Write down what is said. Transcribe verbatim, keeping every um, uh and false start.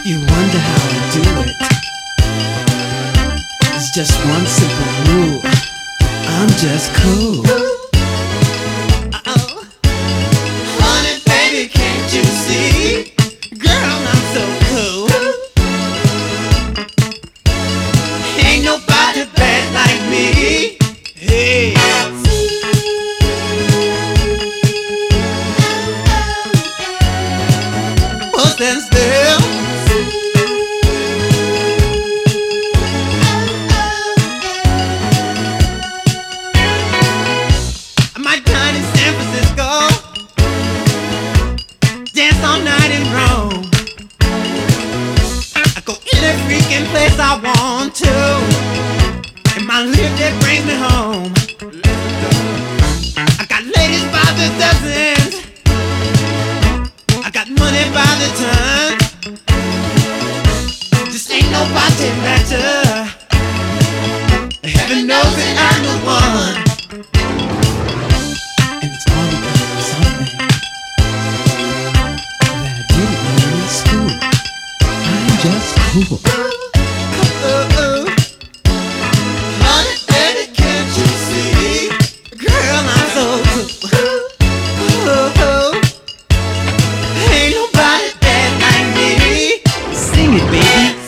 You wonder how I do it. It's just one simple rule. I'm just cool. Uh-oh. Honey, baby, can't you see? Girl, I'm so cool. Ain't nobody bad like me. Hey. Well, stand still. I might dine in San Francisco, dance all night in Rome. I go any freaking place I want to, and my lift that brings me home. I got ladies by the dozens, I got money by the ton. Just ain't nobody better. Heaven knows that I'm the one. And it's all because of something that I didn't learn in school. I'm just cool. Uh, uh. Honey, baby, can't you see? Girl, I'm so cool. Uh, uh. Ain't nobody bad like me. Sing it, baby.